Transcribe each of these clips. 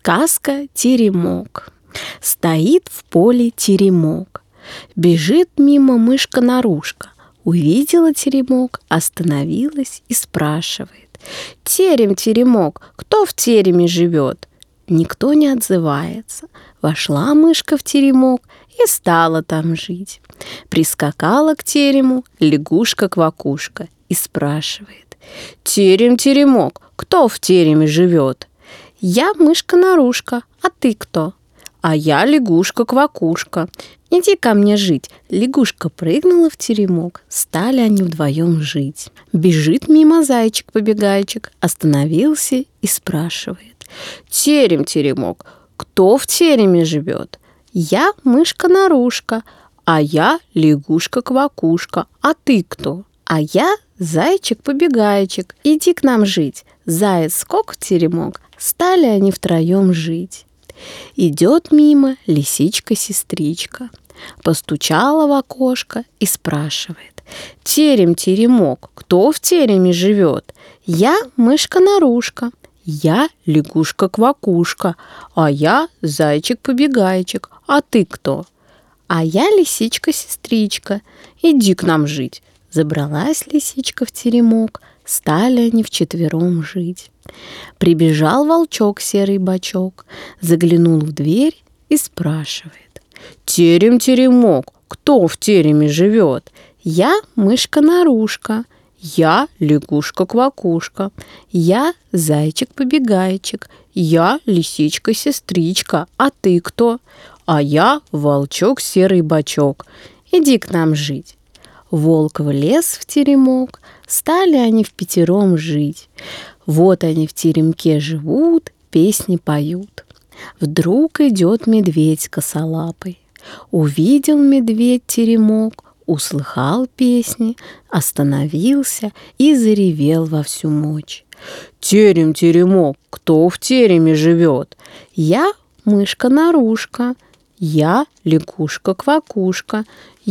Сказка «Теремок». Стоит в поле теремок. Бежит мимо мышка-нарушка. Увидела теремок, остановилась и спрашивает: «Терем-теремок, кто в тереме живет?» Никто не отзывается. Вошла мышка в теремок и стала там жить. Прискакала к терему лягушка-квакушка и спрашивает: «Терем-теремок, кто в тереме живет?» «Я мышка-нарушка, а ты кто?» «А я лягушка-квакушка. Иди ко мне жить». Лягушка прыгнула в теремок, стали они вдвоем жить. Бежит мимо зайчик-побегайчик, остановился и спрашивает: «Терем-теремок, кто в тереме живет?» «Я мышка-нарушка, а я лягушка-квакушка, а ты кто?» «А я зайчик-побегайчик, иди к нам жить». Заяц скок в теремок, стали они втроем жить. Идет мимо лисичка-сестричка, постучала в окошко и спрашивает: «Терем-теремок, кто в тереме живет?» «Я мышка-нарушка, я лягушка-квакушка, а я зайчик-побегайчик, а ты кто?» «А я лисичка-сестричка, иди к нам жить». Забралась лисичка в теремок, стали они вчетвером жить. Прибежал волчок серый бочок, заглянул в дверь и спрашивает: «Терем-теремок, кто в тереме живет?» «Я мышка-нарушка, я лягушка-квакушка, я зайчик-побегайчик, я лисичка-сестричка, а ты кто?» «А я волчок серый бочок, иди к нам жить». Волк влез в теремок, стали они впятером жить. Вот они в теремке живут, песни поют. Вдруг идет медведь косолапый. Увидел медведь теремок, услыхал песни, остановился и заревел во всю мочь: «Терем-теремок, кто в тереме живет?» «Я мышка-нарушка, я лягушка-квакушка,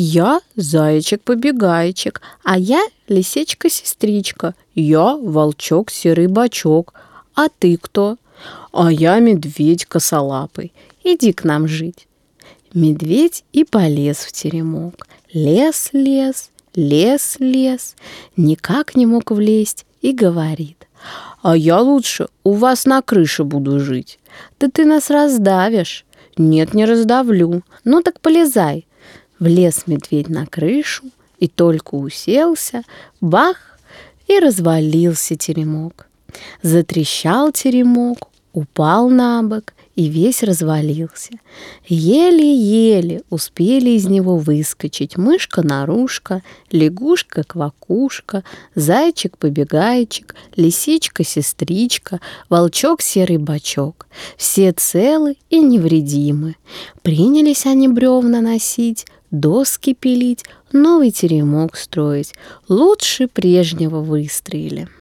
я зайчик-побегайчик, а я лисичка-сестричка, я волчок серый бочок, а ты кто?» «А я медведь косолапый, иди к нам жить». Медведь и полез в теремок. Лез, никак не мог влезть и говорит: «А я лучше у вас на крыше буду жить». «Да ты нас раздавишь». «Нет, не раздавлю». «Ну так полезай». Влез медведь на крышу и только уселся, бах, и развалился теремок. Затрещал теремок, упал на бок и весь развалился. Еле-еле успели из него выскочить мышка-нарушка, лягушка-квакушка, зайчик-побегайчик, лисичка-сестричка, волчок серый бочок. Все целы и невредимы. Принялись они бревна носить, доски пилить, новый теремок строить. Лучше прежнего выстроили.